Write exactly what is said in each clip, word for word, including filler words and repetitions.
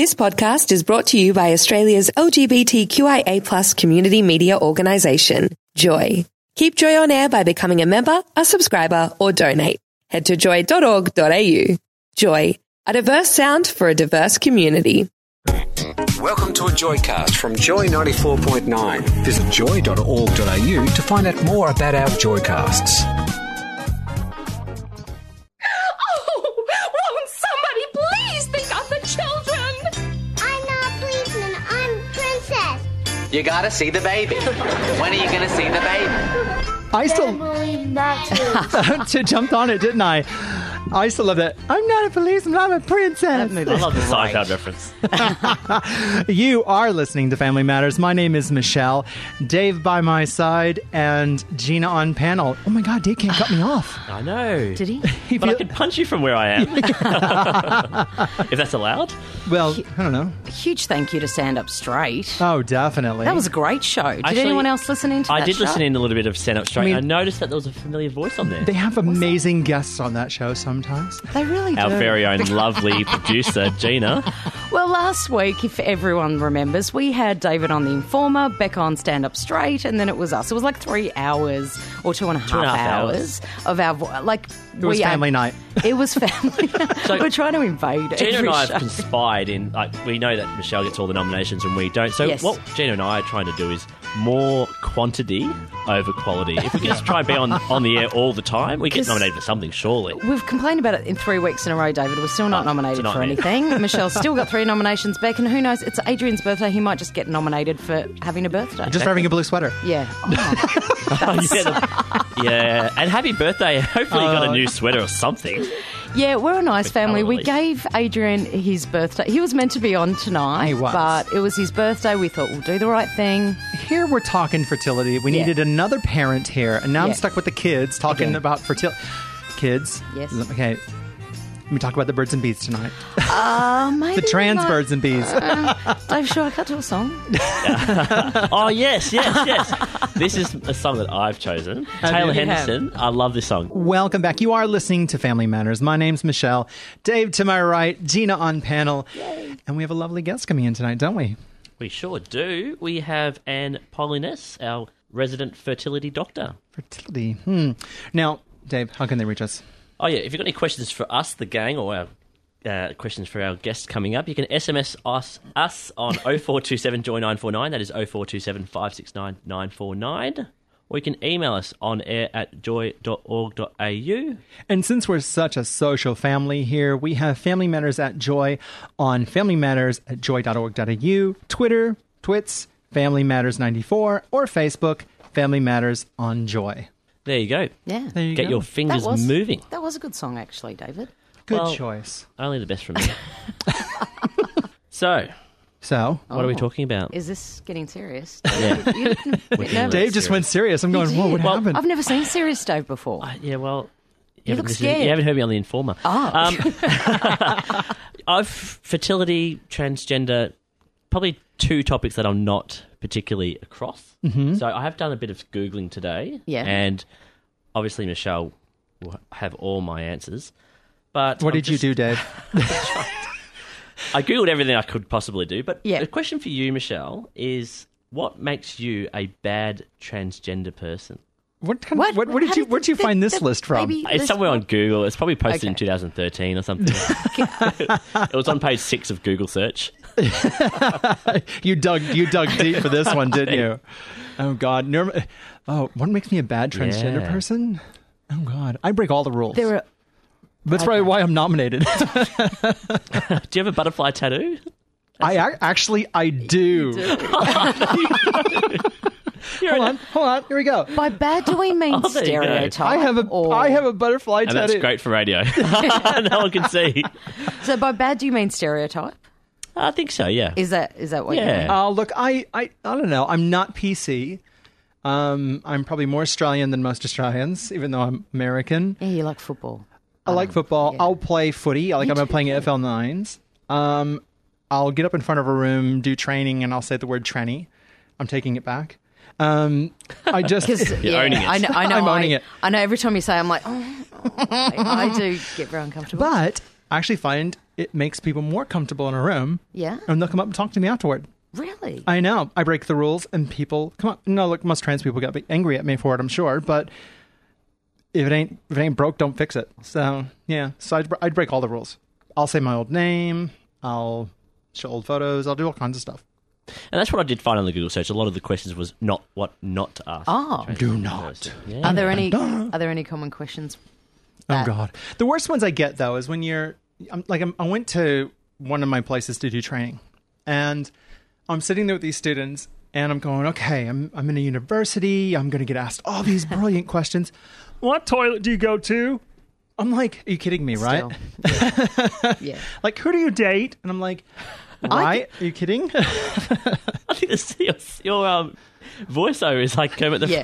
This podcast is brought to you by Australia's L G B T Q I A plus community media organisation, Joy. Keep Joy on air by becoming a member, a subscriber, or donate. Head to joy dot org dot a u. Joy, a diverse sound for a diverse community. Welcome to a Joycast from Joy ninety-four point nine. Visit joy dot org dot a u to find out more about our Joycasts. Oh, won't somebody please think of the children? I'm not a policeman, I'm a princess. You gotta see the baby. When are you gonna see the baby? I still Can't believe that too. to jumped on it, didn't I? I still love that. I'm not a policeman, I'm a princess. I love the Seinfeld reference. You are listening to Family Matters. My name is Michelle. Dave by my side and Gina on panel. Oh my God, Dave can't cut me off. I know. Did he? He But I feel- could punch you from where I am. If that's allowed. well, I don't know. Huge thank you to Stand Up Straight. Oh, definitely. That was a great show. Did Actually, anyone else listen in to I that did show? listen in a little bit of Stand Up Straight. I I, mean- noticed that there was a familiar voice on there. They have amazing guests on that show sometimes. They really do. Our very own lovely producer, Gina. Well, last week, if everyone remembers, we had David on The Informer, Becca on Stand Up Straight, and then it was us. It was like three hours or two and a half, Two and a half hours, of our vo- like. It was we family are, night. It was family. So- We're trying to invade Gina every and I show. have conspired in, like, we know that Michelle gets all the nominations and we don't. So Yes. what Gina and I are trying to do is more quantity over quality. If we can just try and be on, on the air all the time, we get 'Cause- nominated for something, surely. We've complained about it in three weeks in a row, David. We're still not Oh, nominated it's a for nightmare. anything. Michelle's still got three nominations back, and who knows? It's Adrian's birthday. He might just get nominated for having a birthday. Just for having a blue sweater. Yeah. Oh, Oh, yeah, the- yeah, and happy birthday. Hopefully you got a new sweater or something. yeah, we're a nice With family. colour We release. gave Adrian his birthday. He was meant to be on tonight, He was. but it was his birthday. We thought we'll do the right thing. Here we're talking fertility. We Yeah. needed another parent here, and now I'm Yeah. stuck with the kids talking Again. about fertility. Kids. Yes. Okay. Let me talk about the birds and bees tonight. Uh, maybe The trans we might- birds and bees. Dave, should I cut to a song? Oh, yes, yes, yes. This is a song that I've chosen. Taylor you? Henderson. I love this song. Welcome back. You are listening to Family Matters. My name's Michelle. Dave to my right, Gina on panel. And we have a lovely guest coming in tonight, don't we? We sure do. We have Anne Poliness, our resident fertility doctor. Fertility. Hmm. Now, Dave, how can they reach us? Oh, yeah, if you've got any questions for us, the gang, or our uh, questions for our guests coming up, you can S M S us, us on oh four two seven joy nine four nine. That is oh four two seven, five six nine, nine four nine. Or you can email us on air at joy dot org dot a u. And since we're such a social family here, we have Family Matters at Joy on Family Matters at joy dot org dot a u, Twitter, Twits, Family Matters ninety-four, or Facebook, Family Matters on Joy. There you go. Yeah. There you Get go. your fingers that was, moving. That was a good song, actually, David. Good Well- choice. Only the best from me. So, So, what are we talking about? Is this getting serious? Yeah. You look a bit nervous. Dave just went serious. I'm going, whoa, what Well, happened? I've never seen serious Dave before. Uh, yeah, well, you, You haven't look listened- scared. you haven't heard me on The Informer. Oh. Um, I've fertility, transgender, probably two topics that I'm not particularly across. Mm-hmm. So I have done a bit of Googling today. Yeah. And obviously Michelle will have all my answers. But What I'm did you just- do, Dave? I Googled everything I could possibly do. But Yeah. the question for you, Michelle, is what makes you a bad transgender person? What kind What? of, what, what did How you, did where'd you the- find this the list from? baby- It's This somewhere on one- Google. It's probably posted in Okay. two thousand thirteen or something. It was on page six of Google search. You dug you dug deep for this one, didn't you? Oh God! Norm- oh, what makes me a bad transgender Yeah. person? Oh God, I break all the rules. There are That's probably why I'm nominated. Do you have a butterfly tattoo? I ac- actually I do. hold on, hold on. Here we go. by bad do we mean Oh, there you go. stereotype? I have a or, I have a butterfly And tattoo. that's great for radio. No one can see. So by bad do you mean stereotype? I think so, yeah. Is that is that what you Yeah. mean? Oh, look, I, I I don't know. I'm not P C. Um, I'm probably more Australian than most Australians, even though I'm American. Yeah, you like football. I like football. yeah. I'll play footy. I like Me I'm too, playing yeah. F L nines. Um, I'll get up in front of a room, do training, and I'll say the word tranny. I'm taking it back. Um, I just Because yeah, owning it. I know, I know, I'm I, owning it. I know. Every time you say, I'm like, oh, I, I do get very uncomfortable. But I actually find it makes people more comfortable in a room. Yeah. And they'll come up and talk to me afterward. Really? I know. I break the rules and people come up. No, look, most trans people get angry at me for it, I'm sure. But if it ain't if it ain't broke, don't fix it. So, yeah. So I'd, I'd break all the rules. I'll say my old name. I'll show old photos. I'll do all kinds of stuff. And that's what I did find on the Google search. A lot of the questions was not what not to ask. Oh. Do not. Yeah. Are there any Are there any common questions? Oh, that- God. The worst ones I get, though, is when you're... I'm, like, I'm, I went to one of my places to do training. And I'm sitting there with these students, and I'm going, okay, I'm, I'm in a university. I'm going to get asked all these brilliant questions. What toilet do you go to? I'm like, are you kidding me, right? Still. Yeah. Yeah. Like, who do you date? And I'm like, right? Are you kidding? I think this, your, your um, voiceover is like Kermit the Yeah.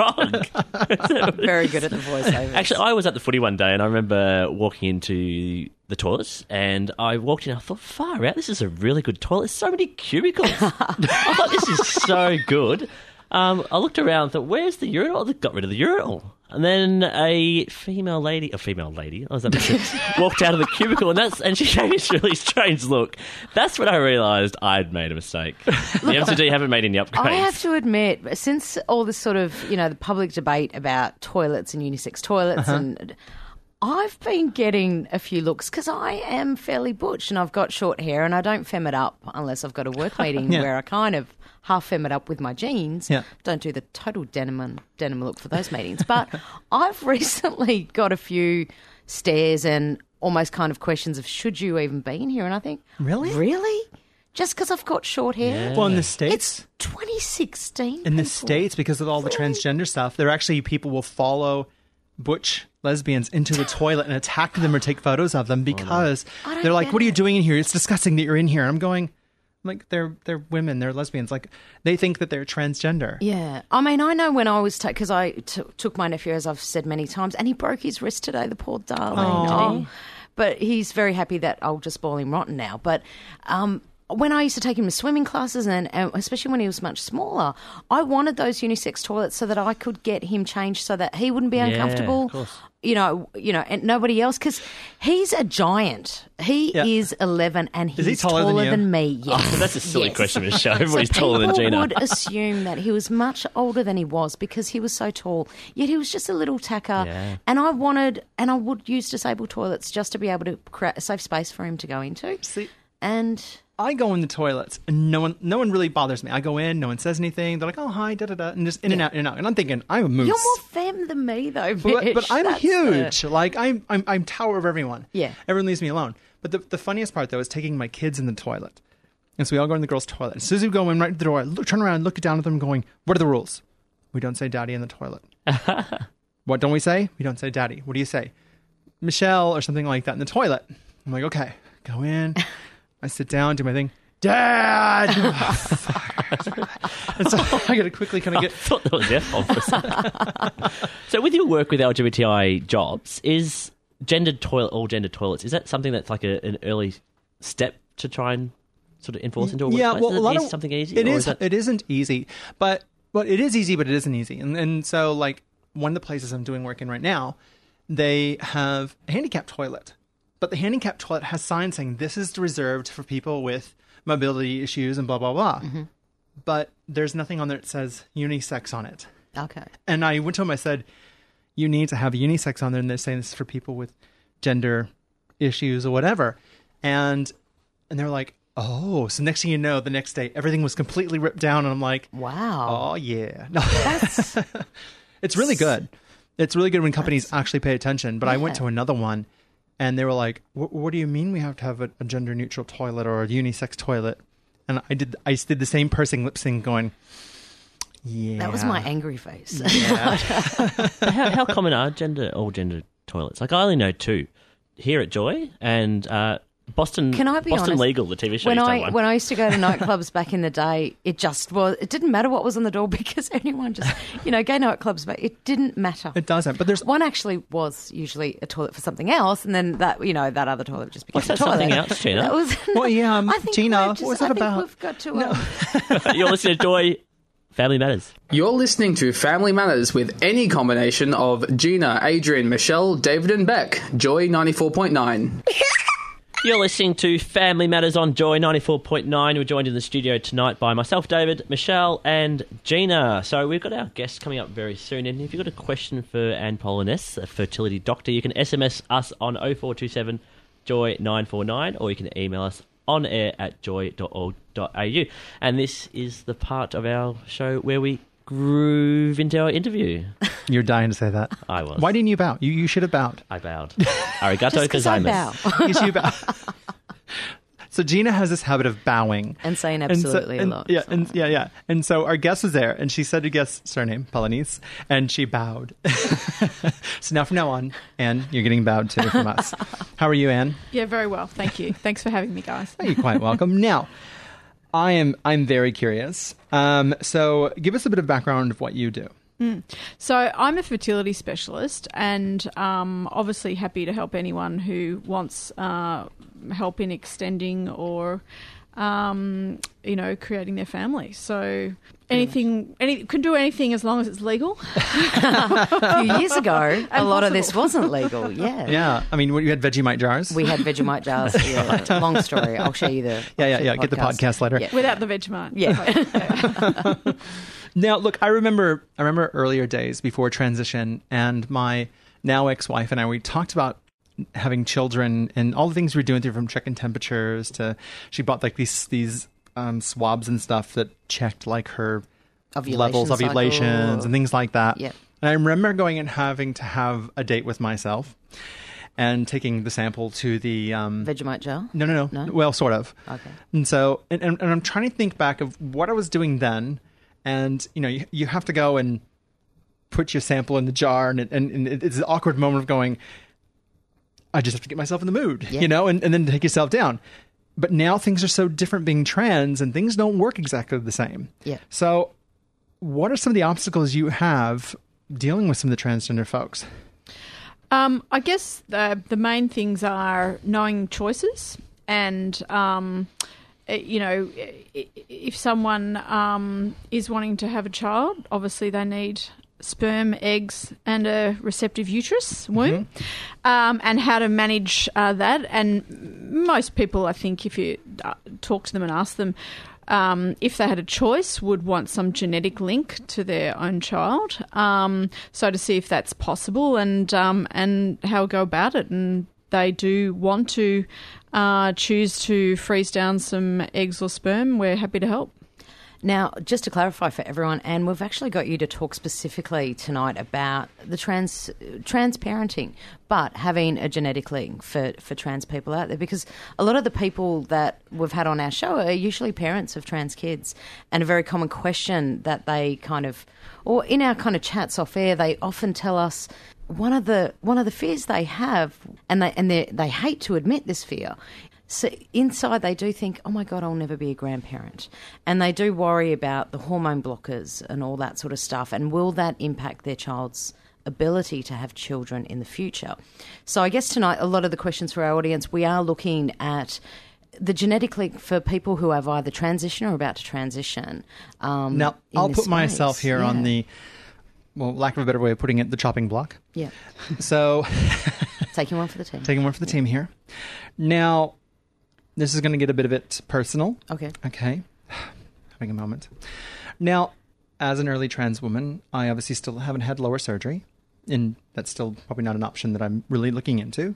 Frog. Very good at the voiceover. Actually, I was at the footy one day and I remember walking into the toilets and I walked in and I thought, far out, this is a really good toilet. There's so many cubicles. I thought, this is so good. Um, I looked around and thought, where's the urinal? They got rid of the urinal. And then a female lady, a female lady, I was at the, walked out of the cubicle and that's and she gave me this really strange look. That's when I realised I'd made a mistake. The M C D haven't made any upgrades. I have to admit, since all this sort of, you know, the public debate about toilets and unisex toilets, uh-huh. and I've been getting a few looks because I am fairly butch and I've got short hair and I don't fem it up unless I've got a work meeting Yeah. where I kind of half fem it up with my jeans. Yeah. Don't do the total denim denim look for those meetings. But I've recently got a few stares and almost kind of questions of should you even be in here? And I think, Really? Really? Just because I've got short hair? Well, in the States... It's twenty sixteen. In the people. States, because of all the transgender stuff, there are actually people will follow butch lesbians into a toilet and attack them or take photos of them because I don't they're like, get what are you it. doing in here? It's disgusting that you're in here. And I'm going, like, they're they're women, they're lesbians. Like, they think that they're transgender. Yeah. I mean, I know when I was, because I t- took my nephew, as I've said many times, and he broke his wrist today, the poor darling. Aw. Oh. But he's very happy that I'll just spoil him rotten now. But um, when I used to take him to swimming classes, and, and especially when he was much smaller, I wanted those unisex toilets so that I could get him changed so that he wouldn't be uncomfortable. of course. You know, you know, and nobody else, because he's a giant. He Yeah. is eleven, and he's he taller than you? than me. Yes. Oh, that's a silly Yes. question, Michelle. Everybody's So taller than people Gina. would assume that he was much older than he was because he was so tall. Yet he was just a little tacker. Yeah. And I wanted, and I would use disabled toilets just to be able to create a safe space for him to go into. See, And I go in the toilets and no one no one really bothers me. I go in, no one says anything. They're like, oh, hi, da-da-da, and just in and out, in and out. And I'm thinking, I'm a moose. you're more femme than me, though, But, bitch. but I'm That's huge. the- Like I'm, I'm, I'm tower of everyone. Yeah. Everyone leaves me alone. But the, the funniest part though is taking my kids in the toilet, and so we all go in the girls' toilet. As soon as we go in right to the door, I look, turn around, look down at them, going, "What are the rules? We don't say daddy in the toilet. What don't we say? We don't say daddy. What do you say, Michelle or something like that in the toilet?" I'm like, okay, go in. I sit down, do my thing. Dad! And so I got to quickly kind of I get. thought that was the F-bomb for a second. So with your work with L G B T I jobs, is gendered toilet, all gendered toilets, is that something that's like a, an early step to try and sort of enforce into a Yeah, workplace? well, Is a it lot easy- of something easy? It or is. that- It isn't easy, but but it is easy, but it isn't easy. And and so like one of the places I'm doing work in right now, they have a handicapped toilet, but the handicapped toilet has signs saying this is reserved for people with mobility issues and blah blah blah. Mm-hmm. But there's nothing on there that says unisex on it. Okay. And I went to them. I said, "You need to have unisex on there," and they're saying this is for people with gender issues or whatever. And and they're like, "Oh!" So next thing you know, the next day, everything was completely ripped down, and I'm like, Wow. "Oh yeah, no, That's it's really good. It's really good when companies actually pay attention." But I went Yeah. to another one, and they were like, "What, what do you mean we have to have a, a gender neutral toilet or a unisex toilet?" And I did. I did the same pursing lip sync, going, "Yeah." that was my angry face. how, how common are gender all gender toilets? Like I only know two here at Joy and uh, Boston. Can I be Boston honest? Legal, the T V show. When used to have I one. when I used to go to nightclubs back in the day, it just was. It didn't matter what was on the door because anyone just, you know, gay nightclubs. But it didn't matter. It doesn't. But there's One actually was usually a toilet for something else, and then that you know that other toilet just became What's a that toilet. something else, Gina? That was. Well, yeah, um, I think Gina, we're what just- was that I think about? We've got to. Um, You're listening to Joy Family Matters. You're listening to Family Matters with any combination of Gina, Adrian, Michelle, David and Beck. Joy ninety-four point nine. You're listening to Family Matters on Joy ninety-four point nine. We're joined in the studio tonight by myself, David, Michelle and Gina. So we've got our guests coming up very soon. And if you've got a question for Anne Polanès, a fertility doctor, you can S M S us on oh four two seven joy nine four nine or you can email us on air at joy dot org dot a u. And this is the part of our show where we groove into our interview. You're dying to say that. I was. Why didn't you bow? You you should have bowed. I bowed. Arigato Just 'cause I gozaimasu. You should bow. So Gina has this habit of bowing. And saying And so- absolutely and- a lot. Yeah, so. and, yeah, yeah. And so our guest was there, and she said her guest's surname, Polanès, and she bowed. So now from now on, Anne, you're getting bowed to from us. How are you, Anne? Yeah, very well. Thank you. Thanks for having me, guys. Oh, you're quite welcome. Now, I am I'm very curious. Um, so give us a bit of background of what you do. Mm. So I'm a fertility specialist and um, obviously happy to help anyone who wants uh, help in extending or, um, you know, creating their family. So anything, any can do anything as long as it's legal. A few years ago, a lot of this possible. wasn't legal. Yeah. Yeah, I mean, you had Vegemite jars. We had Vegemite jars. Yeah. Long story. I'll show you the. Yeah, yeah, I'll show yeah. you Get the podcast later. Yeah. Without the Vegemite. Yeah. Now, look, I remember I remember earlier days before transition, and my now ex-wife and I, we talked about having children and all the things we were doing through, from checking temperatures to she bought like these these um, swabs and stuff that checked like her Ovulation levels, cycle ovulations, or- and things like that. Yep. And I remember going and having to have a date with myself and taking the sample to the um, Vegemite jar. No, no, no, No? Well, sort of. Okay. And so, and, and, and I'm trying to think back of what I was doing then. And, you know, you, you have to go and put your sample in the jar. And, it, and, and it's an awkward moment of going, I just have to get myself in the mood, Yeah. you know, and, and then take yourself down. But now things are so different being trans and things don't work exactly the same. Yeah. So what are some of the obstacles you have dealing with some of the transgender folks? Um, I guess the, the main things are knowing choices and, um, eh, you know, i- if someone um, is wanting to have a child, obviously they need sperm, eggs, and a receptive uterus, womb, um, and how to manage uh, that. And most people, I think, if you uh, talk to them and ask them, Um, if they had a choice, would want some genetic link to their own child. Um, so to see if that's possible and um, and how go about it. And they do want to uh, choose to freeze down some eggs or sperm, we're happy to help. Now, just to clarify for everyone, Anne, we've actually got you to talk specifically tonight about the trans trans parenting, but having a genetic link for, for trans people out there, because a lot of the people that we've had on our show are usually parents of trans kids, and a very common question that they kind of, or in our kind of chats off air, they often tell us one of the one of the fears they have, and they and they they hate to admit this fear. So inside they do think, oh my God, I'll never be a grandparent. And they do worry about the hormone blockers and all that sort of stuff. And will that impact their child's ability to have children in the future? So I guess tonight, a lot of the questions for our audience, we are looking at the genetic link for people who have either transitioned or about to transition. Um, Now, in I'll this put myself space. here on Yeah. the, well, lack of a better way of putting it, the chopping block. Yeah. So Taking one for the team. taking one for the team here. Now, this is going to get a bit of it personal. Okay. Okay. Having a moment. Now, as an early trans woman, I obviously still haven't had lower surgery, and that's still probably not an option that I'm really looking into.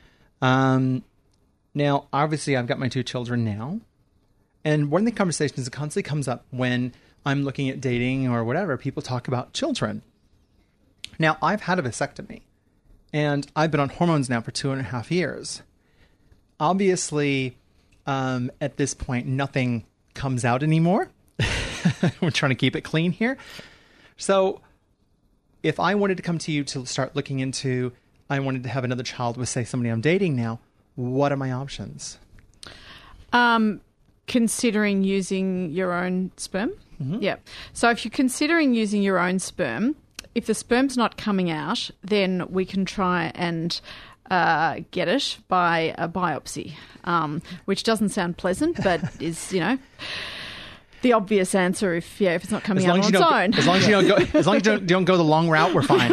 Um, now, obviously, I've got my two children now, and one of the conversations that constantly comes up when I'm looking at dating or whatever, people talk about children. Now, I've had a vasectomy, and I've been on hormones now for two and a half years. Obviously, um, at this point, nothing comes out anymore. We're trying to keep it clean here. So if I wanted to come to you to start looking into, I wanted to have another child with, say, somebody I'm dating now, what are my options? Um, considering using your own sperm? Mm-hmm. Yeah. So if you're considering using your own sperm, if the sperm's not coming out, then we can try and uh, get it by a biopsy, um, which doesn't sound pleasant, but is, you know... The the obvious answer if yeah if it's not coming As long out as on you its don't, own. as long as you don't go, as long as you don't, don't go the long route, we're fine.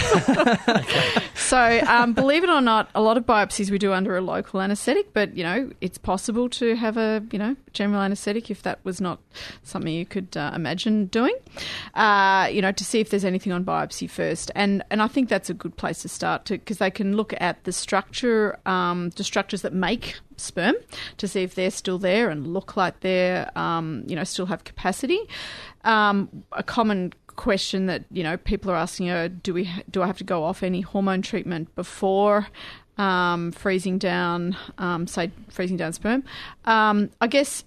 So, um, believe it or not, a lot of biopsies we do under a local anaesthetic, but, you know, it's possible to have a, you know, general anaesthetic if that was not something you could uh, imagine doing, uh, you know, to see if there's anything on biopsy first. And and I think that's a good place to start because they can look at the structure, um, the structures that make sperm to see if they're still there and look like they're, um, you know, still have capacity. Um, a common question that you know people are asking are do we do I have to go off any hormone treatment before um, freezing down um, say freezing down sperm? um, I guess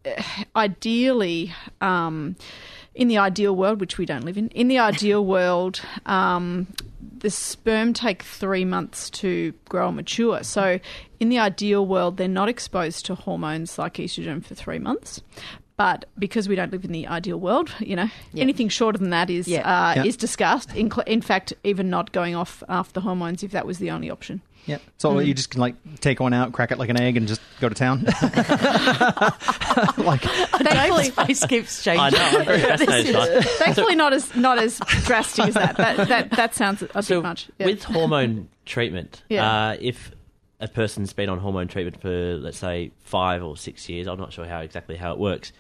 ideally um, in the ideal world, which we don't live in, in the ideal world um, the sperm take three months to grow and mature, so in the ideal world they're not exposed to hormones like estrogen for three months. But because we don't live in the ideal world, you know, Yeah. anything shorter than that is Yeah. uh, Yeah. is discussed. In, in fact, even not going off after the hormones if that was the only option. Yeah. So Mm. you just can like take one out, crack it like an egg, and just go to town. Like, Dave's face keeps changing. I know. I'm very fascinated by it. Thankfully, not as not as drastic as that. That that, that sounds a So bit much. Yeah. with hormone treatment, Yeah. uh, if a person's been on hormone treatment for, let's say, five or six years, I'm not sure how exactly how it works.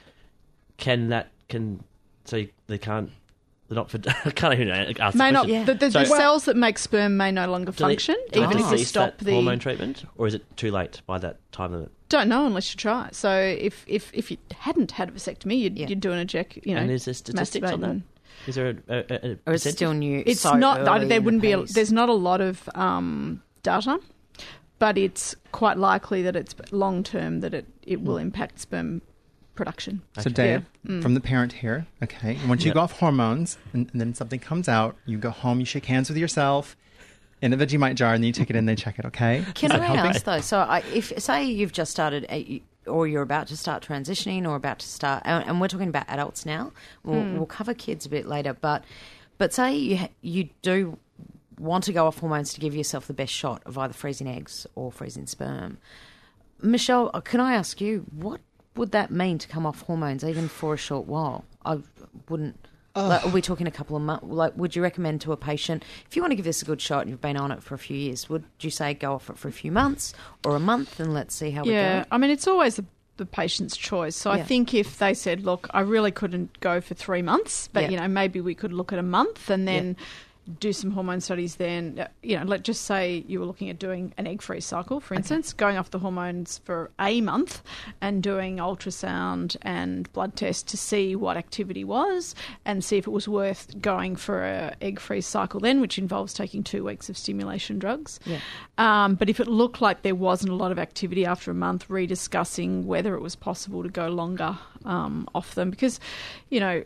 Can that can so they can't they're not for I can't even ask may the not question. the, the, So- the cells that make sperm may no longer Do they- function, do they even if you cease stop that the hormone treatment, or is it too late by that time of it? Don't know unless you try. So if if, if you hadn't had a vasectomy, you'd, Yeah. you'd do an eject. You know, And is there statistics on masturbate that? and- Is there a, a, a Or is it percentage? still new? It's so not. early There in wouldn't the be. A, piece? there's not a lot of um, data, but it's quite likely that it's long term that it, it will impact sperm production. so Dave, Yeah. Mm. from the parent here, okay, once you Yep. go off hormones and, and then something comes out, you go home, you shake hands with yourself in a Vegemite jar, and then you take it in, they check it, okay? Can Is that I helping? ask though? So, I, if say you've just started, a, or you're about to start transitioning, or about to start, and, and we're talking about adults now. We'll, we'll cover kids a bit later, but but say you ha- you do want to go off hormones to give yourself the best shot of either freezing eggs or freezing sperm. Michelle, can I ask you what would that mean to come off hormones even for a short while? I wouldn't. Like, are we talking a couple of months? Like, would you recommend to a patient, if you want to give this a good shot and you've been on it for a few years, would you say go off it for a few months or a month and let's see how Yeah, we go? I mean, it's always the, the patient's choice. So I Yeah. think if they said, "Look, I really couldn't go for three months, but Yeah. you know, maybe we could look at a month and then." Do some hormone studies then, uh, you know, let's just say you were looking at doing an egg-free cycle, for instance, going off the hormones for a month and doing ultrasound and blood tests to see what activity was and see if it was worth going for a egg-free cycle then, which involves taking two weeks of stimulation drugs. Yeah. Um, but if it looked like there wasn't a lot of activity after a month, rediscussing whether it was possible to go longer um, off them because, you know,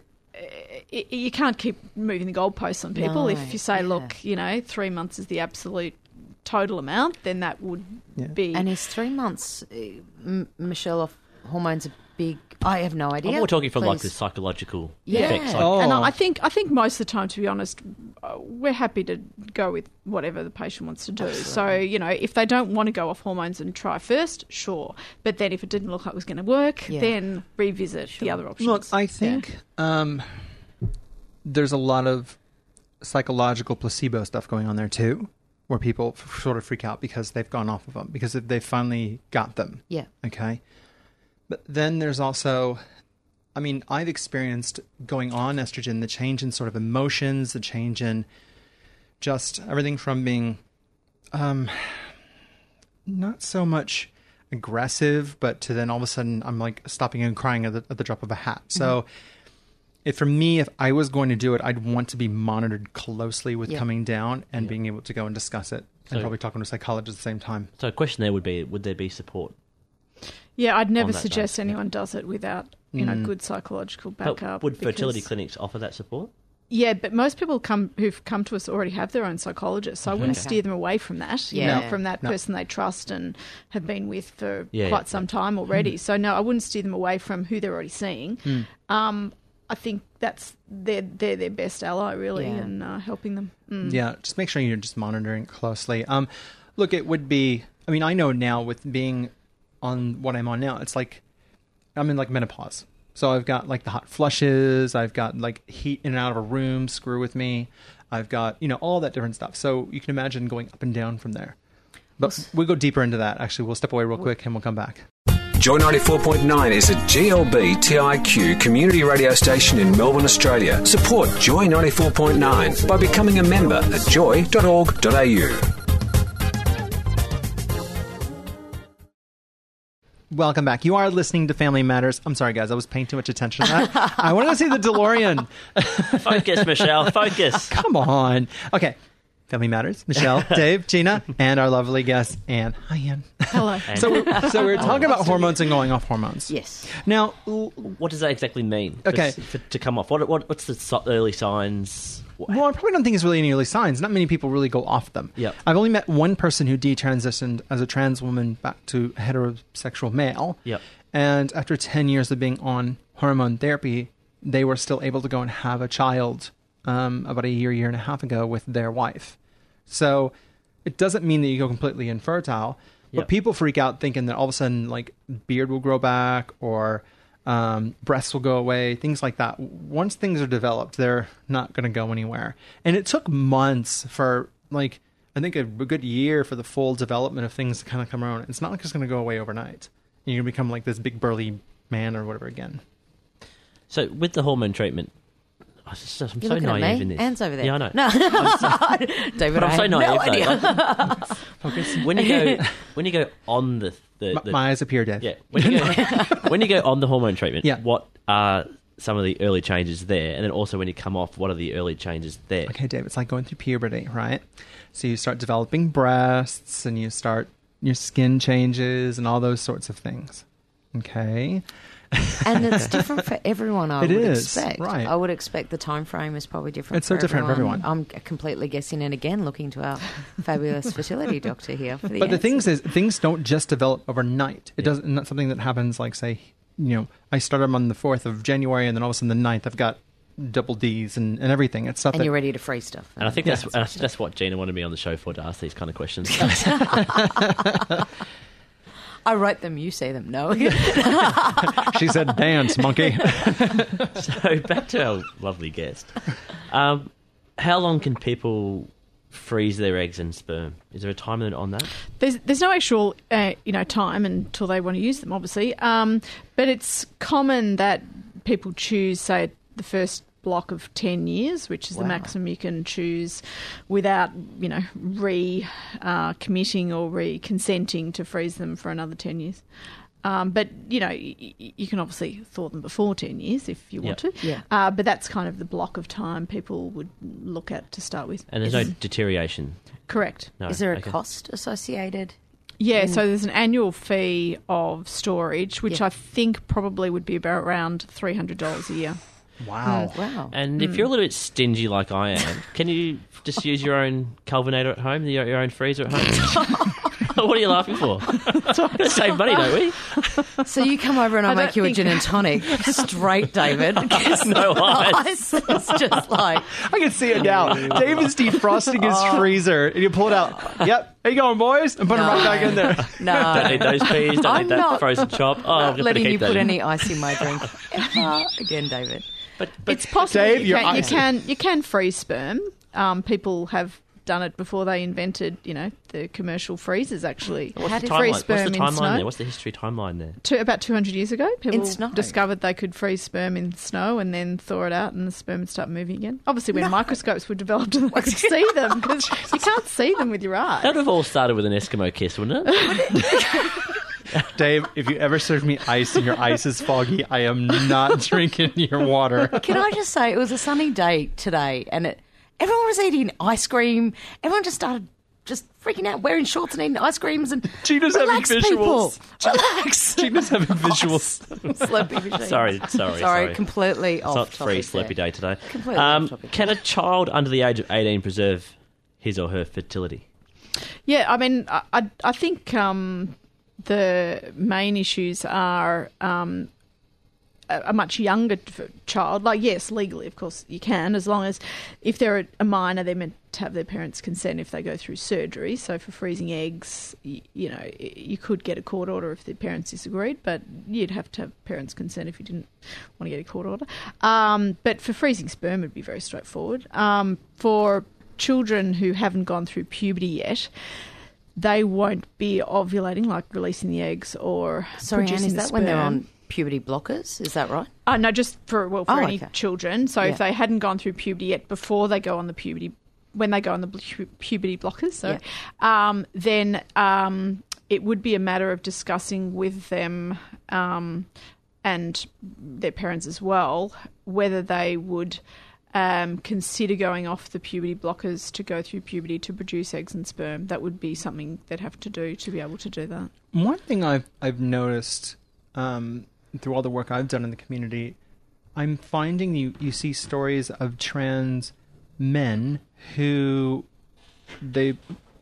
I- you can't keep moving the goalposts on people. No, if you say, yeah. look, you know, three months is the absolute total amount, then that would Yeah. be. And is three months, uh, M- Michelle, off hormones a big... I have no idea. I'm more talking from like the Please. psychological Yeah. effects. Like, Oh. And I I think I think most of the time, to be honest, uh, we're happy to go with whatever the patient wants to do. So, you know, if they don't want to go off hormones and try first, sure. But then if it didn't look like it was going to work, Yeah. then revisit the other options. Look, I think um, there's a lot of psychological placebo stuff going on there too, where people f- sort of freak out because they've gone off of them, because they finally got them. Yeah. Okay. But then there's also, I mean, I've experienced going on estrogen, the change in sort of emotions, the change in just everything from being um, not so much aggressive, but to then all of a sudden I'm like stopping and crying at the, at the drop of a hat. So if for me, if I was going to do it, I'd want to be monitored closely with Yeah. coming down and being able to go and discuss it and So- probably talking to a psychologist at the same time. so a question there would be: would there be support? Yeah, I'd never on that suggest basis, yeah. anyone does it without, you know, Mm. good psychological But backup. would fertility because- clinics offer that support? Yeah, but most people come who've come to us already have their own psychologist, so I wouldn't Okay. steer them away from that. You Yeah. know, from that No. person they trust and have been with for Yeah, quite yeah, some time already. So no, I wouldn't steer them away from who they're already seeing. Mm. Um, I think that's they're they're their best ally really, Yeah. and uh, helping them. Mm. Yeah, just make sure you're just monitoring closely. Um, look, it would be, I mean, I know now with being on what I'm on now, it's like I'm in like menopause. So I've got like the hot flushes. I've got like heat in and out of a room. Screw with me. I've got, you know, all that different stuff. So you can imagine going up and down from there. But we'll go deeper into that. Actually, we'll step away real quick and we'll come back. Joy ninety-four point nine is a G L B T I Q community radio station in Melbourne, Australia. Support Joy ninety-four point nine by becoming a member at joy dot org dot a u. Welcome back. You are listening to Family Matters. I'm sorry, guys. I was paying too much attention to that. I wanted to see the DeLorean. Focus, Michelle. Focus. Come on. Okay. Family Matters. Michelle, Dave, Gina, and our lovely guest, Anne. Hi, Anne. Hello. So we're, so we're talking about hormones and going off hormones. Yes. Now, what does that exactly mean? Okay. For, to come off. What, what What's the so- early signs? Well, I probably don't think it's really any early signs. Not many people really go off them. Yep. I've only met one person who detransitioned as a trans woman back to heterosexual male. Yep. And after ten years of being on hormone therapy, they were still able to go and have a child um, about a year, year and a half ago with their wife. So it doesn't mean that you go completely infertile, but Yep. people freak out thinking that all of a sudden, like, beard will grow back or um, breasts will go away, things like that. Once things are developed, they're not going to go anywhere. And it took months for, like, I think a good year for the full development of things to kind of come around. It's not like it's going to go away overnight. You're going to become like this big burly man or whatever again. So with the hormone treatment, I'm so, I'm You're so looking at naive me. in this. Anne's over there. Yeah, I know. No. I'm so, David, but I'm I so have naive. no though. idea. Like, when you go, when you go on the, the, My, the my eyes appear, Dave. yeah, when you go, when you go on the hormone treatment, Yeah. what are some of the early changes there, and then also when you come off, what are the early changes there? Okay, Dave, it's like going through puberty, right? So you start developing breasts and you start, your skin changes and all those sorts of things. Okay. And it's different for everyone, I It would is, expect. right. I would expect the time frame is probably different It's so for different for everyone. everyone. I'm completely guessing, and again, looking to our fabulous fertility doctor here for the But the answer. things is, things don't just develop overnight. It doesn't, not something that happens like, say, you know, I started on the fourth of January and then all of a sudden the ninth I've got double D's and, and everything. It's stuff And that, you're ready to freeze stuff. And I think Yeah. that's and I think that's what Gina wanted me on the show for, to ask these kind of questions. I write them, you say them. No. she said, dance, monkey. So back to our lovely guest. Um, how long can people freeze their eggs and sperm? Is there a time limit on that? There's there's no actual uh, you know time until they want to use them, obviously. Um, but it's common that people choose, say, the first block of ten years, which is Wow. the maximum you can choose without, you know, re uh, committing or re consenting to freeze them for another ten years. Um, but, you know, y- y- you can obviously thaw them before ten years if you want Yep. to. Yeah. Uh, but that's kind of the block of time people would look at to start with. And there's no deterioration. Correct. No. Is there a Okay. cost associated? Yeah, so there's an annual fee of storage, which Yeah. I think probably would be about around three hundred dollars a year. Wow. Wow. And if you're a little bit stingy like I am, can you just use your own Calvinator at home, your, your own freezer at home? What are you laughing for? We save money, don't we? So you come over and I, I make don't you a think- gin and tonic straight, David. No ice. It's just like, I can see it now. David's defrosting his freezer and you pull it out. Yep. How you going, boys? And put it No. right back in there. no. Don't need those peas, don't I'm need that not- frozen chop. Oh, I'm Not just going letting to you keep put that in. any ice in my drink ever again, David. But, but It's possible Dave, you, your can, you eyes- can you can freeze sperm. Um, people have done it before they invented, you know, the commercial freezers. Actually, what's How the did- freeze timeline? sperm What's the in timeline snow. there? What's the history timeline there? To, about two hundred years ago, people snow? discovered they could freeze sperm in snow and then thaw it out, and the sperm would start moving again. Obviously, when microscopes were developed, and they could see them because you can't see them with your eyes. That would have all started with an Eskimo kiss, wouldn't it? Dave, if you ever serve me ice and your ice is foggy, I am not drinking your water. Can I just say, it was a sunny day today, and it, everyone was eating ice cream. Everyone just started just freaking out, wearing shorts and eating ice creams. And Gina's having relax, visuals. people. Relax. Gina's having visuals. Slurpee machine. Sorry, sorry, sorry. completely It's off not topic free Slurpee there. Day today. Completely Um, off topic. can a child under the age of eighteen preserve his or her fertility? Yeah, I mean, I, I, I think um, the main issues are um, a, a much younger t- child, like, yes, legally, of course, you can, as long as if they're a minor, they're meant to have their parents' consent if they go through surgery. So for freezing eggs, you, you know, you could get a court order if the parents disagreed, but you'd have to have parents' consent if you didn't want to get a court order. Um, but for freezing sperm, it'd be very straightforward. Um, for children who haven't gone through puberty yet, they won't be ovulating, like releasing the eggs or Sorry, producing Anne, is the that sperm. when they're on puberty blockers? Is that right? Oh, no, just for, well, for Oh, any okay. children. So Yeah. if they hadn't gone through puberty yet before they go on the puberty, when they go on the pu- puberty blockers, so, um, then um, it would be a matter of discussing with them um, and their parents as well whether they would um, consider going off the puberty blockers to go through puberty to produce eggs and sperm. That would be something they'd have to do to be able to do that. One thing I've I've noticed um, through all the work I've done in the community, I'm finding you, you see stories of trans men who they.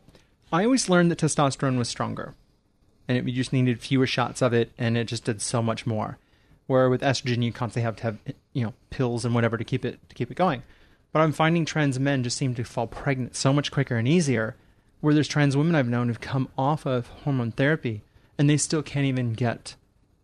I always learned that testosterone was stronger, and it, you just needed fewer shots of it, and it just did so much more. Where with estrogen, you constantly have to have, you know, pills and whatever to keep it to keep it going. But I'm finding trans men just seem to fall pregnant so much quicker and easier. Where there's trans women I've known who've come off of hormone therapy and they still can't even get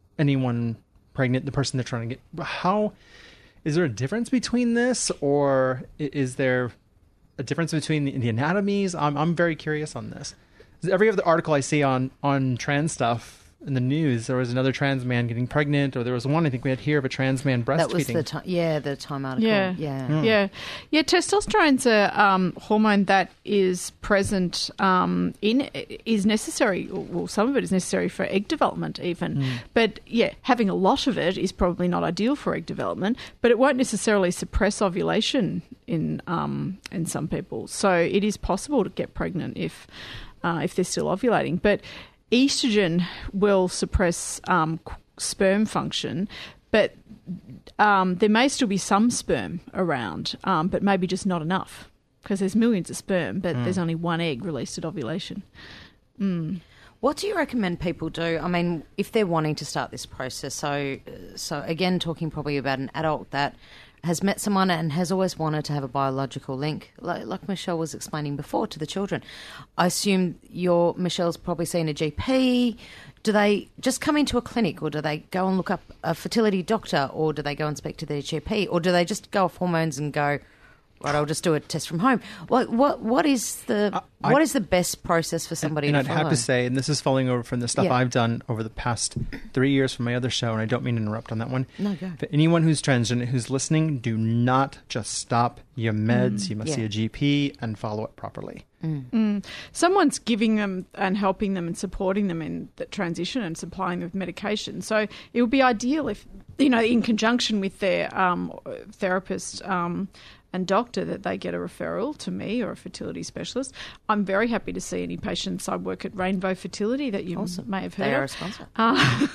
anyone pregnant, the person they're trying to get. How is there a difference between this, or is there a difference between the, the anatomies? I'm I'm very curious on this. Every other article I see on on trans stuff in the news, there was another trans man getting pregnant, or there was one I think we had here of a trans man breastfeeding. That was the time, yeah, the Time article. Yeah, yeah, yeah, yeah. yeah testosterone's a um, hormone that is present um, in is necessary. Well, some of it is necessary for egg development, even. Mm. But yeah, having a lot of it is probably not ideal for egg development. But it won't necessarily suppress ovulation in um, in some people. So it is possible to get pregnant if uh, if they're still ovulating, but estrogen will suppress um, sperm function, but um, there may still be some sperm around, um, but maybe just not enough because there's millions of sperm, but mm. there's only one egg released at ovulation. Mm. What do you recommend people do? I mean, if they're wanting to start this process, so so again, talking probably about an adult that has met someone and has always wanted to have a biological link, like, like Michelle was explaining before, to the children. I assume your Michelle's probably seen a G P. Do they just come into a clinic, or do they go and look up a fertility doctor, or do they go and speak to their G P, or do they just go off hormones and go, right, I'll just do a test from home? What what what is the I, what is the best process for somebody and, and to I'd follow? have to say, and this is falling over from the stuff Yeah. I've done over the past three years from my other show, and I don't mean to interrupt on that one. No, go. For anyone who's transgender who's listening, do not just stop your meds. Mm, you must yeah. see a G P and follow it properly. Mm. Mm. Someone's giving them and helping them and supporting them in that transition and supplying them with medication. So it would be ideal if, you know, in conjunction with their um, therapist um, and doctor, that they get a referral to me or a fertility specialist. I'm very happy to see any patients. I work at Rainbow Fertility that you Awesome. may have heard They are of. a sponsor. Uh,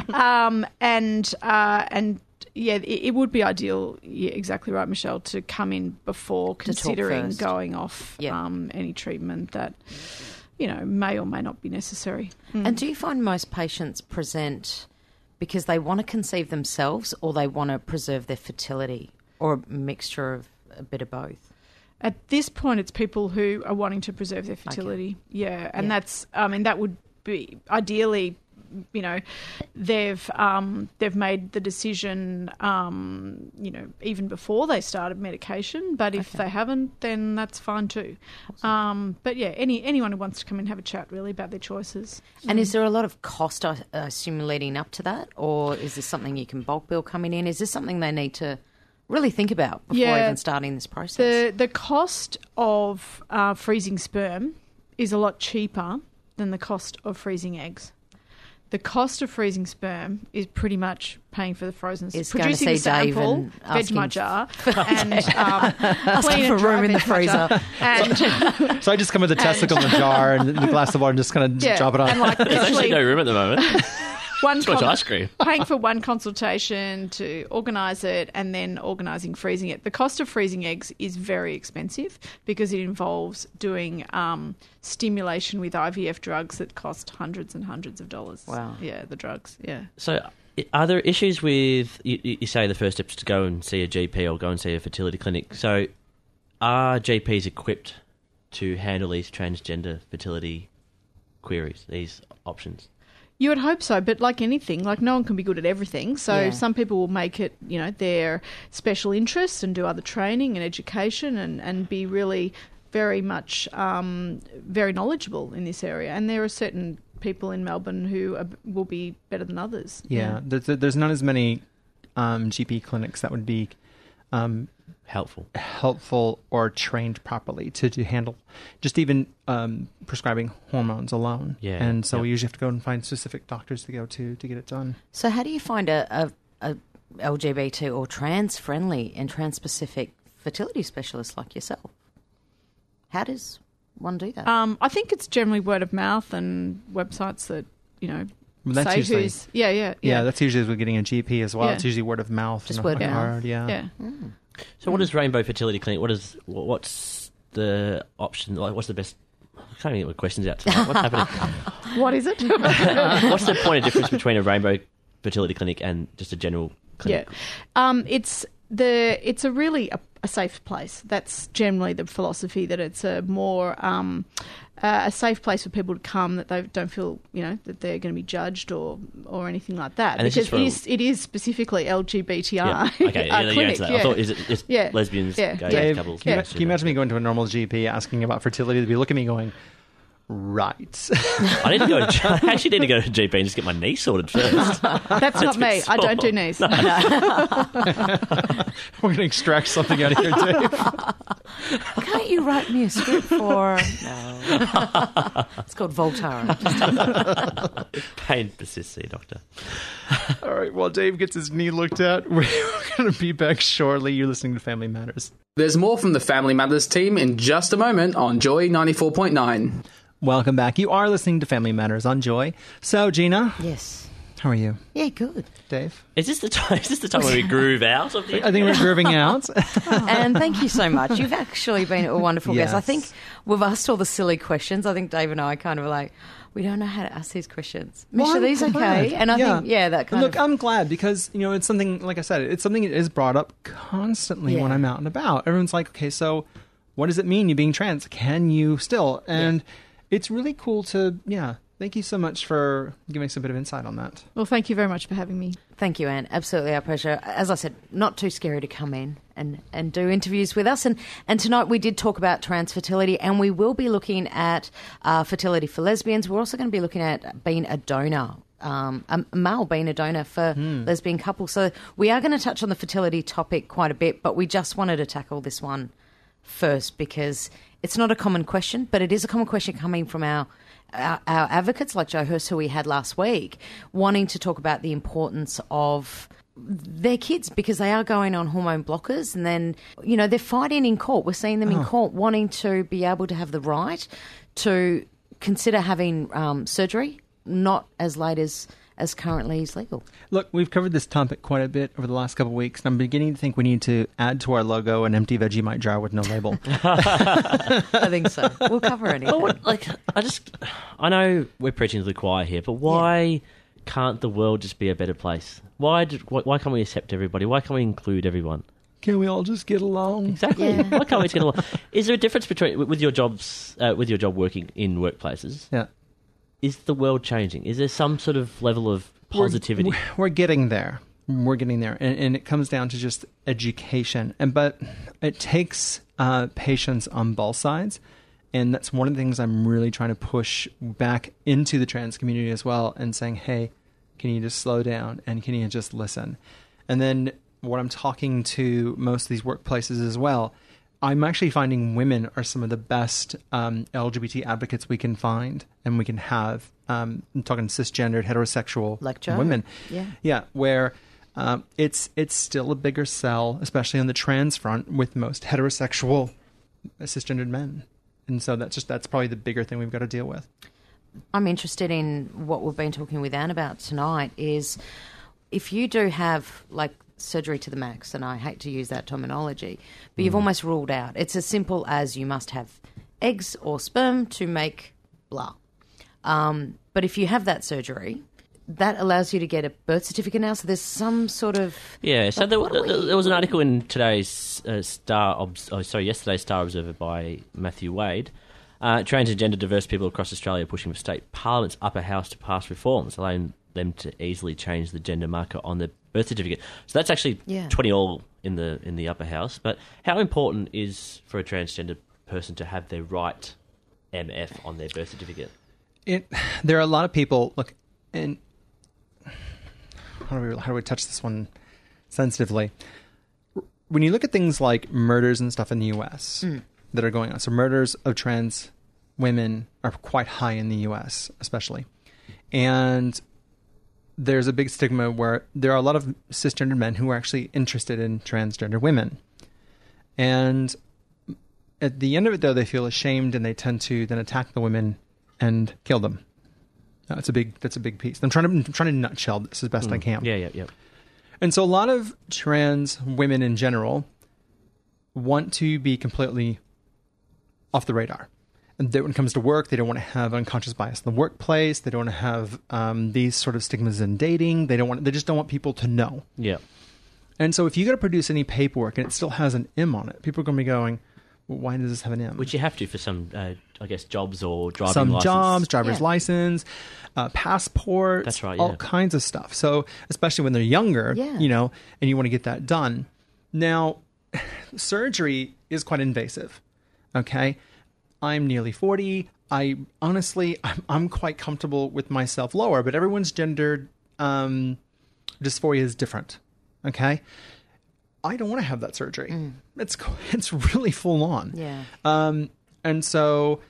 um, and uh, and yeah, it, it would be ideal. Yeah, exactly right, Michelle, to come in before talk considering first. going off Yeah. um, any treatment that, you know, may or may not be necessary. Mm. And do you find most patients present because they want to conceive themselves, or they want to preserve their fertility, or a mixture of a bit of both? At this point, it's people who are wanting to preserve their fertility. Yeah, and Yeah. that's, I mean, that would be ideally, you know, they've um, they've made the decision, um, you know, even before they started medication. But if Okay. they haven't, then that's fine too. Um, but yeah, any anyone who wants to come and have a chat really about their choices. And is there a lot of cost, I assume, leading up to that, or is this something you can bulk bill coming in? Is this something they need to really think about before Yeah, even starting this process? The the cost of uh, freezing sperm is a lot cheaper than the cost of freezing eggs. The cost of freezing sperm is pretty much paying for the frozen, Is going to producing the see Dave sample, and veg my asking- jar, and um, Asking clean for and dry room in the veg my jar. freezer. And So I just come with a testicle in a jar and a glass of water and just kind of yeah, drop it on. and like There's actually literally no room at the moment. one Too much con- ice cream. paying for one consultation to organise it, and then organising freezing it. The cost of freezing eggs is very expensive because it involves doing um, stimulation with I V F drugs that cost hundreds and hundreds of dollars. Wow. Yeah, the drugs. Yeah. So Are there issues with, you, you say the first step is to go and see a G P or go and see a fertility clinic. So are G Ps equipped to handle these transgender fertility queries, these options? You would hope so, but like anything, like no one can be good at everything. So Yeah. some people will make it, you know, their special interest and do other training and education and, and be really very much um, very knowledgeable in this area. And there are certain people in Melbourne who are, will be better than others. Yeah, there's, there's not as many um, G P clinics that would be um, helpful, helpful or trained properly to, to handle just even um, prescribing hormones alone. Yeah, and so yep. we usually have to go and find specific doctors to go to to get it done. So how do you find a, a, a L G B T or trans-friendly and trans-specific fertility specialist like yourself? How does one do that? Um, I think it's generally word of mouth and websites that, you know, Well, that's say usually, who's... Yeah, yeah, yeah. yeah. that's usually as we're getting a G P as well. Yeah. It's usually word of mouth. Just and word a of mouth. card, yeah. Yeah. Mm. So what is Rainbow Fertility Clinic? What is what- what's the option? Like, what's the best? I can't even get my questions out tonight. What's happening? What is it? What's the point of difference between a Rainbow Fertility Clinic and just a general clinic? Yeah, um, it's the it's a really a, a safe place. That's generally the philosophy, that it's a more um, uh, a safe place for people to come, that they don't feel, you know, that they're going to be judged or or anything like that. And this because is it is it is specifically L G B T I. Yeah. Okay, uh, yeah, you clinic, answered that. yeah. I thought is it just Yeah. lesbians, Yeah. gay Dave, couples. can, you, yeah, can you imagine me going to a normal G P asking about fertility? To be looking at me going, right. I need to go. I actually need to go to a G P and just get my knee sorted first. That's not me. I don't do knees. We're going to extract something out of here, Dave. Can't you write me a script for... No. It's called Voltaren. Pain persists, see, doctor. All right, while Dave gets his knee looked at, we're going to be back shortly. You're listening to Family Matters. There's more from the Family Matters team in just a moment on Joy ninety-four point nine. Welcome back. You are listening to Family Matters on Joy. So, Gina, Yes. how are you? Yeah, good. Dave? Is this the time? Is this the time where we groove out? Of the I think we're grooving out. And thank you so much. You've actually been a wonderful guest. I Yes. think we've asked all the silly questions. I think Dave and I kind of were like, we don't know how to ask these questions. Mish, Well, are I'm these glad. okay? And I think, yeah, that kind Look, of... I'm glad because, you know, it's something, like I said, it's something that is brought up constantly Yeah. when I'm out and about. Everyone's like, okay, so what does it mean you being trans? Can you still? And it's really cool to, yeah, thank you so much for giving us a bit of insight on that. Well, thank you very much for having me. Thank you, Anne. Absolutely our pleasure. As I said, not too scary to come in and, and do interviews with us. And, and tonight we did talk about trans fertility, and we will be looking at uh, fertility for lesbians. We're also going to be looking at being a donor, um, a male being a donor for lesbian couples. So we are going to touch on the fertility topic quite a bit, but we just wanted to tackle this one first because it's not a common question, but it is a common question coming from our Our, our advocates like Joe Hurst, who we had last week, wanting to talk about the importance of their kids because they are going on hormone blockers, and then, you know, they're fighting in court. We're seeing them in court wanting to be able to have the right to consider having um, surgery, not as late as, as currently is legal. Look, we've covered this topic quite a bit over the last couple of weeks, and I'm beginning to think we need to add to our logo an empty Vegemite jar with no label. I think so. We'll cover anything. But what, like, I just, I know we're preaching to the choir here, but why can't the world just be a better place? Why, did, why, why can't we accept everybody? Why can't we include everyone? Can we all just get along? Exactly. Yeah. Why can't we just get along? Is there a difference between with your jobs, uh, with your job working in workplaces? Yeah. Is the world changing? Is there some sort of level of positivity? We're, we're getting there. We're getting there, and, and it comes down to just education. And but it takes uh, patience on both sides, and that's one of the things I'm really trying to push back into the trans community as well, and saying, "Hey, can you just slow down and can you just listen?" And then what I'm talking to most of these workplaces as well, I'm actually finding women are some of the best um, L G B T advocates we can find and we can have. Um, I'm talking cisgendered, heterosexual Like Joe. women. Yeah. Yeah, where um, it's it's still a bigger sell, especially on the trans front, with most heterosexual cisgendered men. And so that's just that's probably the bigger thing we've got to deal with. I'm interested in what we've been talking with Anne about tonight is if you do have, like, surgery to the max, and I hate to use that terminology, but you've almost ruled out. It's as simple as you must have eggs or sperm to make blah. Um, but if you have that surgery, that allows you to get a birth certificate now. So there's some sort of Yeah, so like, there, what do we- there was an article in today's uh, Star, Obs- oh, sorry, yesterday's Star Observer by Matthew Wade. Uh, trans and gender diverse people across Australia are pushing for state parliament's upper house to pass reforms, allowing them to easily change the gender marker on their birth certificate. So that's actually Yeah. twenty all in the in the upper house. But how important is for a transgender person to have their right M F on their birth certificate? It, there are a lot of people, look, and how do we how do we touch this one sensitively? When you look at things like murders and stuff in the U S Mm. that are going on, so murders of trans women are quite high in the U S especially, and there's a big stigma where there are a lot of cisgendered men who are actually interested in transgender women, and at the end of it, though, they feel ashamed and they tend to then attack the women and kill them. That's a big. That's a big piece. I'm trying to I'm trying to nutshell this as best I can. Yeah, yeah, yeah. And so a lot of trans women in general want to be completely off the radar. And that when it comes to work, they don't want to have unconscious bias in the workplace. They don't want to have um, these sort of stigmas in dating. They don't want. They just don't want people to know. Yeah. And so if you got to produce any paperwork and it still has an M on it, people are going to be going, well, why does this have an M? Which you have to for some, uh, I guess, jobs or driving Some license. jobs, driver's Yeah. license, uh, passports, That's right, all yeah. kinds of stuff. So especially when they're younger, Yeah. you know, and you want to get that done. Now, surgery is quite invasive. Okay, I'm nearly forty. I honestly, I'm, I'm quite comfortable with myself lower, but everyone's gender um, dysphoria is different. Okay. I don't want to have that surgery. Mm. It's it's really full on. Yeah. Um, and so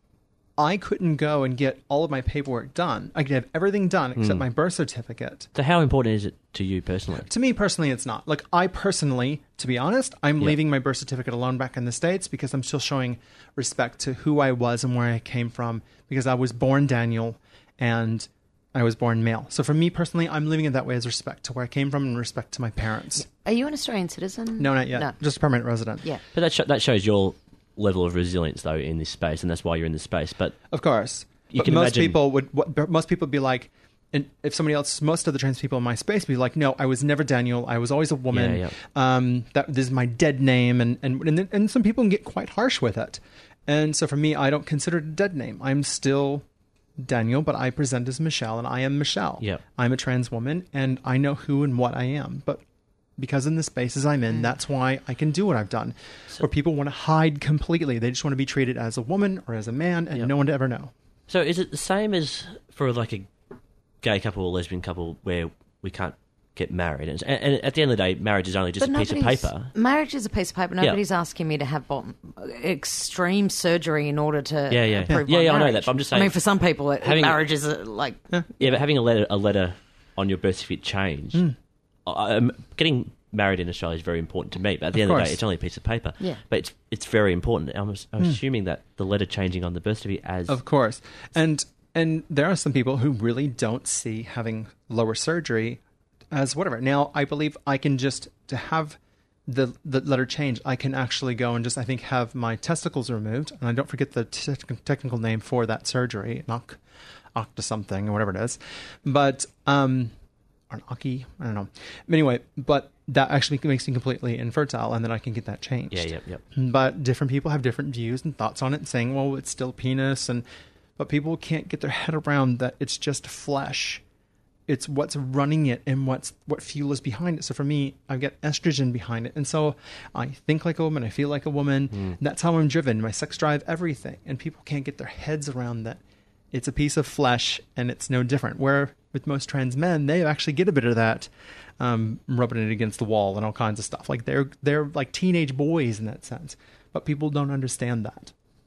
I couldn't go and get all of my paperwork done. I could have everything done except Mm. my birth certificate. So how important is it to you personally? To me personally, it's not. Like, I personally, to be honest, I'm Yeah. leaving my birth certificate alone back in the States because I'm still showing respect to who I was and where I came from, because I was born Daniel and I was born male. So for me personally, I'm leaving it that way as respect to where I came from and respect to my parents. Are you an Australian citizen? No, not yet. No. Just a permanent resident. Yeah. But that, sh- that shows your level of resilience, though, in this space, and that's why you're in this space. But Of course. You But can most imagine- people would, what, most people would be like, and if somebody else, most of the trans people in my space would be like, no, I was never Daniel. I was always a woman. Yeah, Um, that this is my dead name. And, and, and, then- and some people can get quite harsh with it. And so for me, I don't consider it a dead name. I'm still Daniel, but I present as Michelle, and I am Michelle. Yep. I'm a trans woman, and I know who and what I am. But because in the spaces I'm in, that's why I can do what I've done. Where people want to hide completely. They just want to be treated as a woman or as a man, and Yep. no one to ever know. So is it the same as for like a gay couple or lesbian couple where we can't get married? And, and at the end of the day, marriage is only just But a piece of nobody's- paper. Marriage is a piece of paper. Nobody's asking me to have bottom, extreme surgery in order to Yeah, yeah. approve Yeah, my yeah, I know marriage. that, but I'm just I mean, saying- for some people, it, Having- marriage is a, like Yeah, but having a letter, a letter on your birth certificate changed. Mm. I- I'm getting married in Australia is very important to me, but at the Of end of the course. day, it's only a piece of paper. Yeah. But it's it's very important. I'm, I'm Mm. assuming that the letter changing on the birth certificate as Of course. And and there are some people who really don't see having lower surgery as whatever. Now, I believe I can just, to have the the letter change, I can actually go and just, I think, have my testicles removed. And I don't forget the te- technical name for that surgery, knock, octa something, or whatever it is. But, um, or an Aki, I don't know. But anyway, but that actually makes me completely infertile, and then I can get that changed. Yeah, yep, yep. But different people have different views and thoughts on it, and saying, well, it's still penis, and but people can't get their head around that it's just flesh. It's what's running it and what's what fuel is behind it. So for me, I've got estrogen behind it, and so I think like a woman, I feel like a woman. Mm. That's how I'm driven. My sex drive, everything, and people can't get their heads around that. It's a piece of flesh, and it's no different. Where with most trans men, they actually get a bit of that, um, rubbing it against the wall and all kinds of stuff. Like they're they're like teenage boys in that sense, but people don't understand that.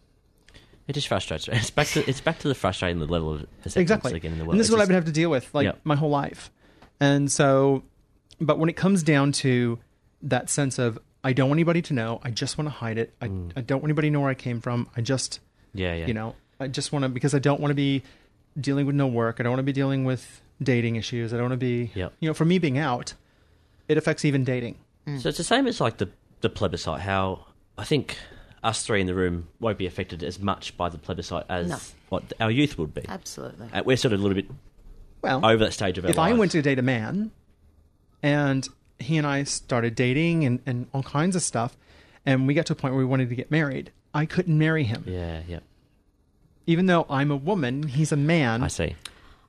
It just frustrates me. It's back to it's back to the frustrating the level of acceptance Exactly. again in the world. And this is It's what I've just- been having to deal with like Yep. my whole life. And so, but when it comes down to that sense of, I don't want anybody to know, I just want to hide it. I, Mm. I don't want anybody to know where I came from. I just, Yeah, yeah. you know, I just want to, because I don't want to be dealing with no work. I don't want to be dealing with dating issues. I don't want to be, Yep. you know, for me being out, it affects even dating. So it's the same as like the the plebiscite. How I think us three in the room won't be affected as much by the plebiscite as No. what our youth would be. absolutely. Uh, we're sort of a little bit Well, over that stage of our if life. I went to date a man and he and I started dating and, and all kinds of stuff, and we got to a point where we wanted to get married, I couldn't marry him. Yeah, yeah. Even though I'm a woman, he's a man. I see.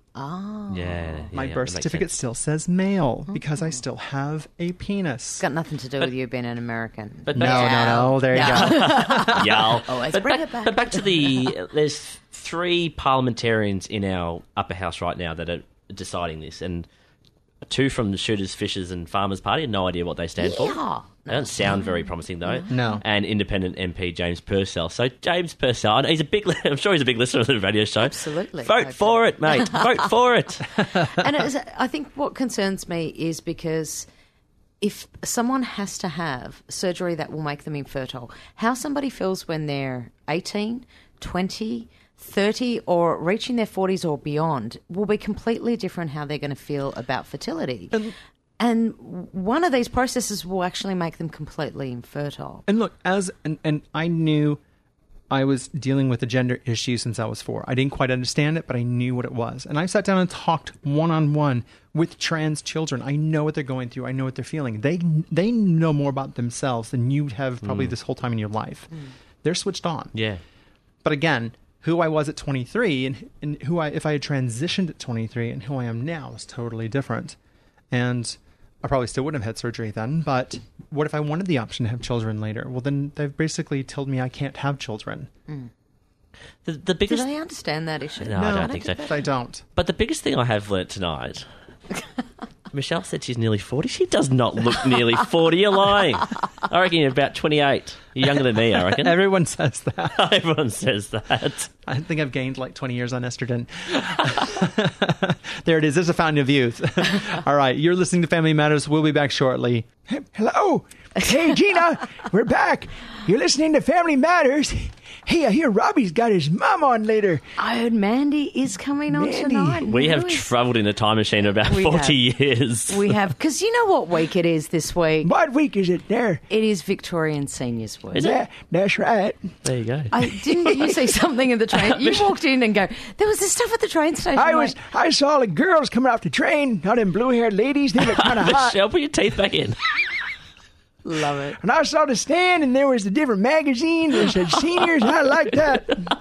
Oh. Yeah. My yeah, birth that makes certificate sense. still says male because I still have a penis. It's got nothing to do with you being an American. But No, back no, no. There you go. Y'all. Always but, bring back, it back. but back to the... There's three parliamentarians in our upper house right now that are deciding this, and two from the Shooters, Fishers and Farmers Party. No idea what they stand for. Yeah. They don't sound very promising, though. No. And independent M P James Purcell. So James Purcell, I know he's a big... I'm sure he's a big listener of the radio show. Absolutely. Vote Okay. for it, mate. Vote for it. And it was, I think what concerns me is because if someone has to have surgery that will make them infertile, how somebody feels when they're eighteen, twenty, thirty, or reaching their forties or beyond will be completely different how they're going to feel about fertility. And- And one of these processes will actually make them completely infertile. And look, as and, and I knew I was dealing with a gender issue since I was four. I didn't quite understand it, but I knew what it was. And I sat down and talked one-on-one with trans children. I know what they're going through. I know what they're feeling. They they know more about themselves than you have probably Mm. this whole time in your life. Mm. They're switched on. Yeah. But again, who I was at twenty-three and, and who I if I had transitioned at twenty-three and who I am now is totally different. And I probably still wouldn't have had surgery then, but what if I wanted the option to have children later? Well, then they've basically told me I can't have children. Mm. The, the biggest... Do they understand that issue? No, I don't think so. I don't. But the biggest thing I have learnt tonight... Michelle said she's nearly forty. She does not look nearly forty. You're lying. I reckon you're about twenty-eight. You're younger than me, I reckon. Everyone says that. Everyone says that. I think I've gained like twenty years on estrogen. There it is. There's a fountain of youth. All right. You're listening to Family Matters. We'll be back shortly. Hello. Hey, Gina. We're back. You're listening to Family Matters. Hey, I hear Robbie's got his mom on later. I heard Mandy is coming on Mandy. tonight. We have Who is- travelled in a time machine about We forty have. years. We have, because you know what week it is this week? What week is it there? It is Victorian Seniors Week. Is it? Yeah, that's right. There you go. I, didn't you see something in the train? You walked in and go, there was this stuff at the train station. I I'm was, like, I saw the girls coming off the train, all them blue-haired ladies. They look kind of hot. Michelle, put your teeth back in. love it. And I saw the stand, and there was the different magazines. They said seniors. I like that.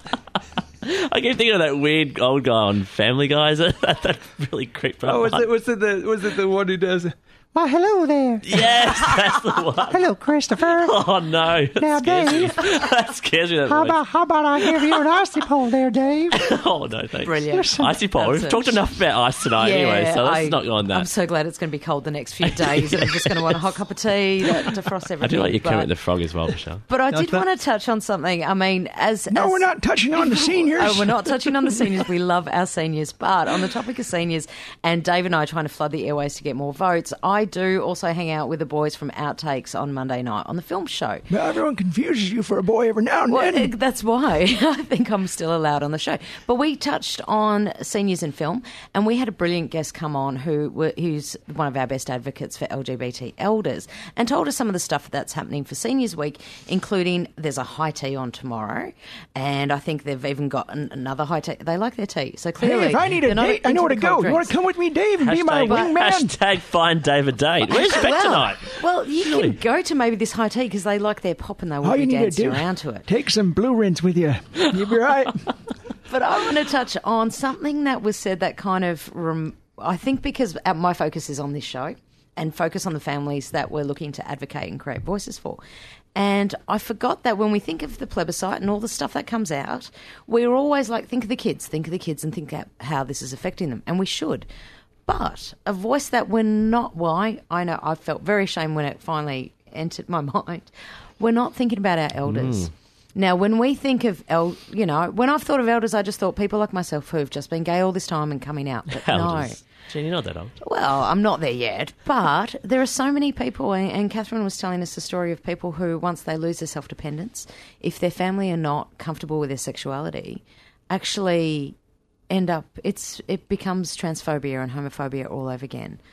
I keep thinking of that weird old guy on Family Guys. that, that really creeped me Oh, was out. it, was it the was it the one who does? Why, hello there. Yes, that's the one. Hello, Christopher. Oh, no. That Now, scares me. Dave. That scares me. That How voice. about, how about I give you an icy pole there, Dave? Oh, no, thanks. Brilliant. Icy pole. That's We've it. talked enough about ice tonight anyway, so let's I- not go on that. I'm so glad it's going to be cold the next few days, and I'm just going to want a hot cup of tea to defrost everything. I do like your but, Kermit the Frog as well, Michelle. but I No, did that- want to touch on something. I mean, as No, as- we're not touching on the seniors. Oh, we're not touching on the seniors. We love our seniors. But on the topic of seniors, and Dave and I are trying to flood the airways to get more votes, I do also hang out with the boys from Outtakes on Monday night on the film show. Well, everyone confuses you for a boy every now and Well, then. eh, that's why I think I'm still allowed on the show. But we touched on seniors in film, and we had a brilliant guest come on who were, who's one of our best advocates for L G B T elders, and told us some of the stuff that's happening for Seniors Week, including there's a high tea on tomorrow, and I think they've even got an, another high tea. They like their tea, so clearly Hey, if I need a they're not date, I know where to into the cold go. You want drinks. to come with me, Dave, and be my Hashtag, wingman? hashtag find Dave a date. Where's Beck well, tonight? Well, you Surely. can go to maybe this high tea because they like their pop and they will All be you need to dancing do, around to it. take some blue rinse with you. You'll be right. But I want to touch on something that was said that kind of, rem- I think because uh, my focus is on this show and focus on the families that we're looking to advocate and create voices for. And I forgot that when we think of the plebiscite and all the stuff that comes out, we're always like, think of the kids, think of the kids and think of how this is affecting them. And we should. But a voice that we're not, well, I, I know I felt very ashamed when it finally entered my mind. We're not thinking about our elders. Mm. Now, when we think of, el- you know, when I've thought of elders, I just thought people like myself who've just been gay all this time and coming out. But no. Elders. Gee, you're not that old. Well, I'm not there yet, but there are so many people, and and Catherine was telling us a story of people who, once they lose their self-dependence, if their family are not comfortable with their sexuality, actually end up, it's it becomes transphobia and homophobia all over again.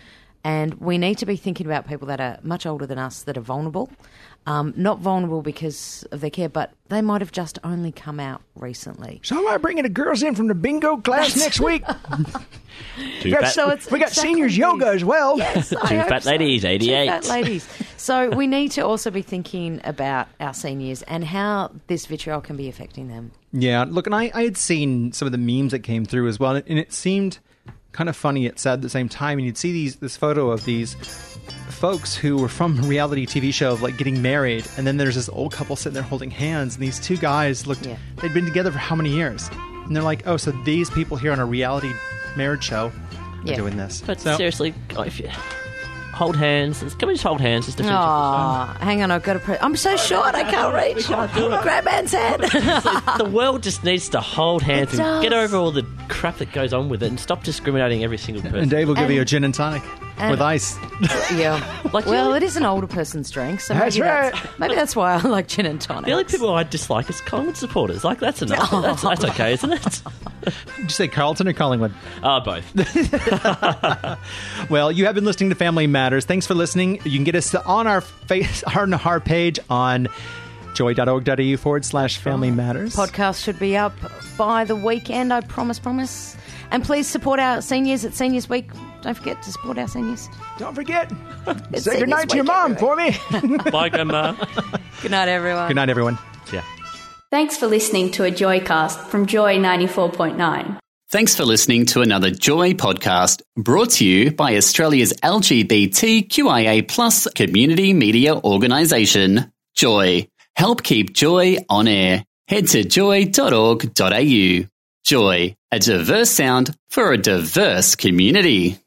And we need to be thinking about people that are much older than us that are vulnerable. Um, not vulnerable because of their care, but they might have just only come out recently. So am I bringing the girls in from the bingo class next week? Two we got, fat, So it's we got exactly seniors yoga as well. Yes, I two hope fat so. ladies, eighty-eight. Two fat ladies. So we need to also be thinking about our seniors and how this vitriol can be affecting them. Yeah, look, and I, I had seen some of the memes that came through as well, and it seemed kind of funny yet sad at the same time. And you'd see these this photo of these folks who were from a reality T V show of like getting married, and then there's this old couple sitting there holding hands, and these two guys looked, Yeah. they'd been together for how many years? And they're like, oh, so these people here on a reality marriage show are Yeah. doing this. But So- seriously, oh, if you hold hands, can we just hold hands just to finish off Oh, hang on, I've got to. Pre- I'm so short, I can't reach. Grab man's hand. the world just needs to hold hands It and get does. over all the crap that goes on with it and stop discriminating every single person. And Dave will give And- you a gin and tonic and- with ice. Yeah. Like, well, the- it is an older person's drink, so That's maybe right. that's, maybe that's why I like gin and tonic. The only people I dislike is Collingwood supporters. Like, that's enough. Oh. That's, that's okay, isn't it? Did you say Carlton or Collingwood? Ah, both. Well, you have been listening to Family Matters. Thanks for listening. You can get us on our face, on our page on joy.org.au forward slash Family Matters. Podcast should be up by the weekend, I promise, promise. And please support our seniors at Seniors Week. Don't forget to support our seniors. Don't forget. It's Say Seniors goodnight to your Week mom everywhere. for me. Bye, Grandma. Good night, everyone. Good night, everyone. Yeah. Thanks for listening to a Joycast from Joy ninety-four point nine. Thanks for listening to another Joy podcast brought to you by Australia's L G B T Q I A plus community media organisation, Joy. Help keep Joy on air. Head to joy dot org dot a u. Joy, a diverse sound for a diverse community.